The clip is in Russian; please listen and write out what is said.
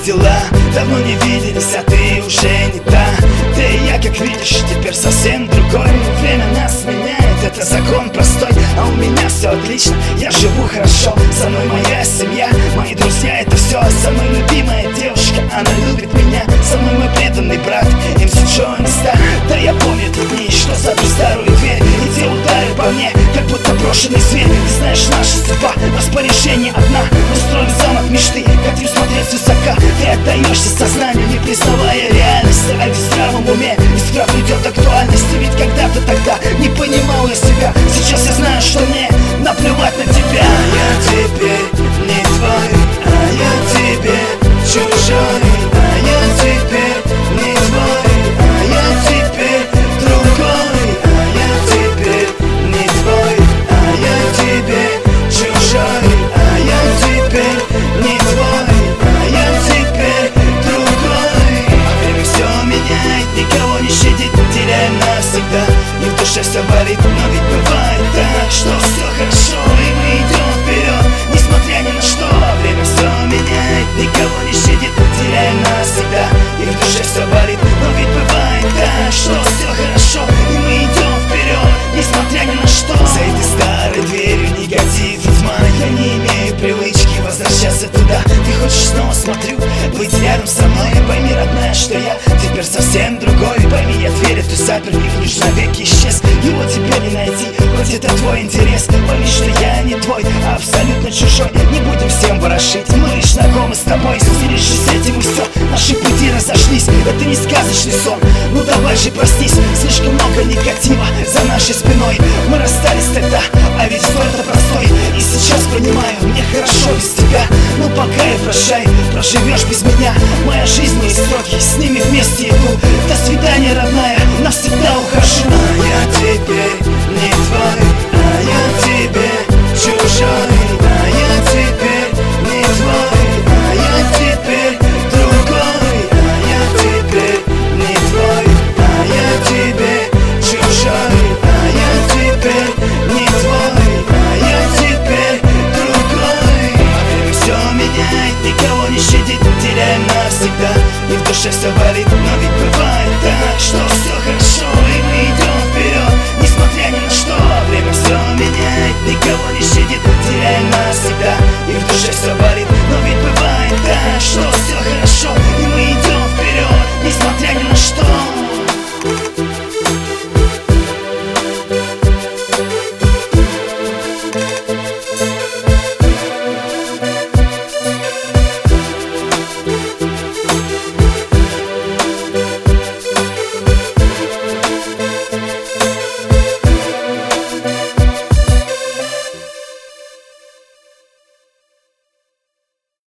дела? Давно не виделись, а ты уже не та. Ты и я, как видишь, теперь совсем другой. Время нас меняет, это закон простой. А у меня все отлично, я живу хорошо. Со мной моя семья, мои друзья, это все. Со мной любимая девушка, она любит меня. Со мной мой преданный брат, MC Джо Инста. Да я помню те дни, что запер старую дверь, и те удары по мне, как будто брошенный зверь. Ты знаешь, наша судьба, распоряжение одна. Мы строим замок мечты, хотим смотреть высока. Ты отдаешься сознанию, не признавая реальность. А в здравом уме искра придет актуальность. И ведь когда-то тогда не понимал я себя. Сейчас я знаю, что мне наплевать на тебя. Я теперь не твой, а я тебе чужой. А я теперь не твой, а я теперь другой. А я теперь не твой, а я тебе чужой. А я теперь не твой, а я теперь другой. А время все меняет, никого не щадит, теряем навсегда. И в душе все болит, но ведь бывает так, что все хорошо, и мы идем вперед, несмотря ни на что. Время все меняет, никого не щадит, теряем навсегда. И в душе все болит, но ведь бывает так, что все хорошо, и мы идем вперед, несмотря ни на что. За этой старой дверью негатив и тьма. Я не имею привычки возвращаться туда. Ты хочешь, снова смотрю, быть рядом со мной. Пойми, родная, что я теперь совсем другой. Пойми, я дверь эту запер, и ключ навеки исчез. Его теперь не найти, хоть это твой интерес. Пойми, что я не твой, а абсолютно чужой. Не будем всем ворошить, мы лишь знакомы с тобой. Смиришься с этим и все, наши пути разошлись. Это не сказочный сон, ну давай же проснись. Слишком много негатива за нашей спиной. Мы расстались тогда, а ведь все это простой. И сейчас понимаю, мне хорошо без тебя. Ну пока и прощай, проживешь без меня. Моя жизнь, мои строки, с ними вместе иду. До свидания, родная, навсегда ухожу. А я теперь не твой, а я тебе чужой. А я теперь не твой, а я теперь другой. А я теперь не твой, а я тебе чужой. А я теперь не твой, а я теперь другой. А время все меняет, никого не щадит, теряем навсегда. И в душе все болит, но ведь бывает